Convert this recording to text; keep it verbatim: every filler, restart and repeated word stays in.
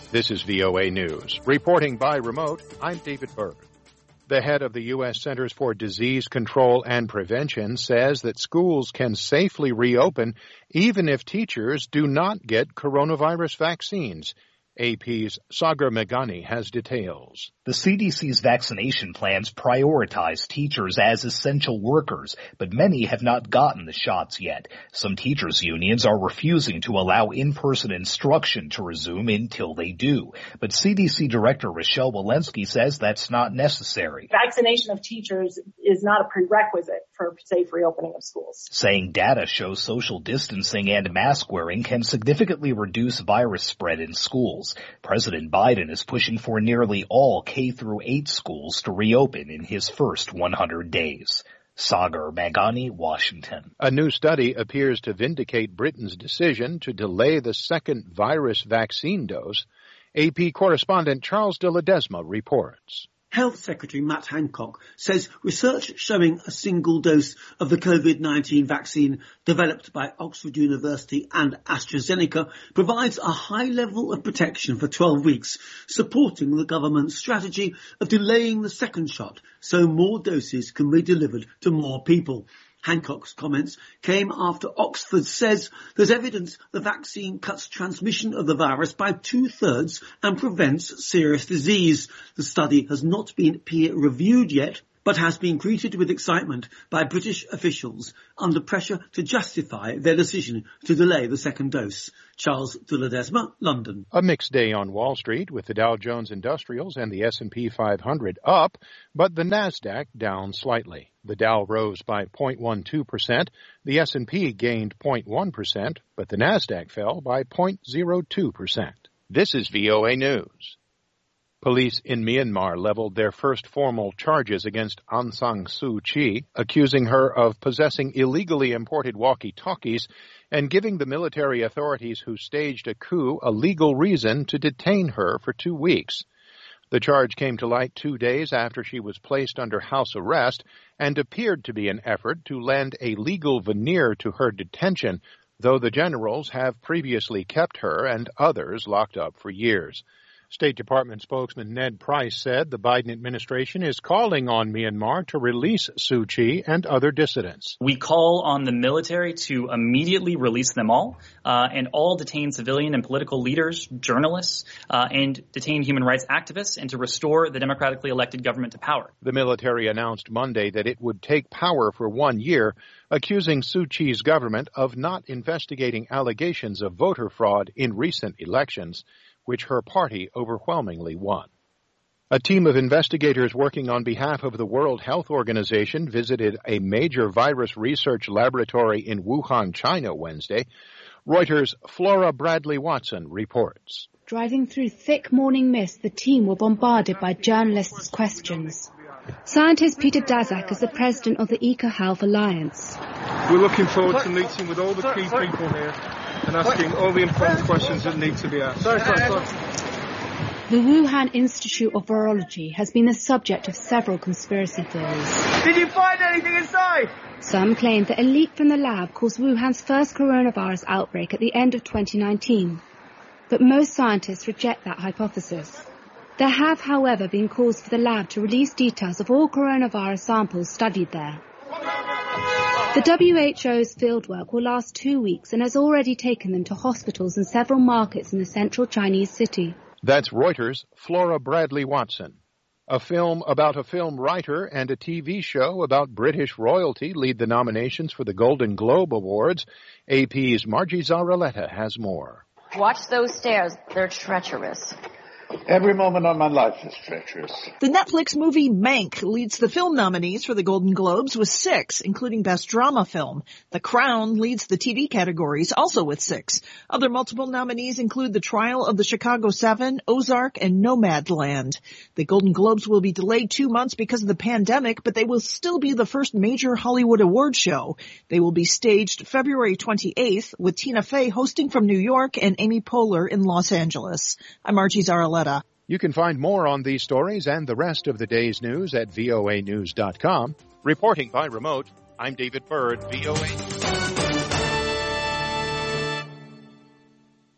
This is V O A News. Reporting by remote, I'm David Berg. The head of the U S Centers for Disease Control and Prevention says that schools can safely reopen even if teachers do not get coronavirus vaccines. A P's Sagar Meghani has details. The C D C's vaccination plans prioritize teachers as essential workers, but many have not gotten the shots yet. Some teachers' unions are refusing to allow in-person instruction to resume until they do. But C D C Director Rochelle Walensky says that's not necessary. Vaccination of teachers is not a prerequisite for safe reopening of schools. Saying data shows social distancing and mask wearing can significantly reduce virus spread in schools. President Biden is pushing for nearly all K through eight schools to reopen in his first one hundred days. Sagar Meghani, Washington. A new study appears to vindicate Britain's decision to delay the second virus vaccine dose. A P correspondent Charles de Ledesma reports. Health Secretary Matt Hancock says research showing a single dose of the COVID nineteen vaccine developed by Oxford University and AstraZeneca provides a high level of protection for twelve weeks, supporting the government's strategy of delaying the second shot so more doses can be delivered to more people. Hancock's comments came after Oxford says there's evidence the vaccine cuts transmission of the virus by two-thirds and prevents serious disease. The study has not been peer-reviewed yet, but has been greeted with excitement by British officials under pressure to justify their decision to delay the second dose. Charles de Ledesma, London. A mixed day on Wall Street with the Dow Jones Industrials and the S and P five hundred up, but the Nasdaq down slightly. The Dow rose by zero point one two percent, the S and P gained zero point one percent, but the Nasdaq fell by zero point zero two percent. This is V O A News. Police in Myanmar leveled their first formal charges against Aung San Suu Kyi, accusing her of possessing illegally imported walkie-talkies and giving the military authorities who staged a coup a legal reason to detain her for two weeks. The charge came to light two days after she was placed under house arrest and appeared to be an effort to lend a legal veneer to her detention, though the generals have previously kept her and others locked up for years. State Department spokesman Ned Price said the Biden administration is calling on Myanmar to release Suu Kyi and other dissidents. We call on the military to immediately release them all uh, and all detained civilian and political leaders, journalists, uh, and detained human rights activists, and to restore the democratically elected government to power. The military announced Monday that it would take power for one year, accusing Suu Kyi's government of not investigating allegations of voter fraud in recent elections, which her party overwhelmingly won. A team of investigators working on behalf of the World Health Organization visited a major virus research laboratory in Wuhan, China, Wednesday. Reuters' Flora Bradley Watson reports. Driving through thick morning mist, the team were bombarded by journalists' questions. Scientist Peter Daszak is the president of the EcoHealth Alliance. We're looking forward to meeting with all the key people here and asking all the important questions that need to be asked. Sorry, sorry, sorry. The Wuhan Institute of Virology has been the subject of several conspiracy theories. Did you find anything inside? Some claim that a leak from the lab caused Wuhan's first coronavirus outbreak at the end of twenty nineteen. But most scientists reject that hypothesis. There have, however, been calls for the lab to release details of all coronavirus samples studied there. The W H O's fieldwork will last two weeks and has already taken them to hospitals and several markets in the central Chinese city. That's Reuters' Flora Bradley Watson. A film about a film writer and a T V show about British royalty lead the nominations for the Golden Globe Awards. A P's Margie Zaraletta has more. Watch those stairs. They're treacherous. Every moment of my life is treacherous. The Netflix movie Mank leads the film nominees for the Golden Globes with six, including Best Drama Film. The Crown leads the T V categories, also with six. Other multiple nominees include The Trial of the Chicago Seven, Ozark, and Nomadland. The Golden Globes will be delayed two months because of the pandemic, but they will still be the first major Hollywood award show. They will be staged February twenty-eighth, with Tina Fey hosting from New York and Amy Poehler in Los Angeles. I'm Margie Zaraletta. You can find more on these stories and the rest of the day's news at V O A news dot com. Reporting by remote, I'm David Bird, V O A.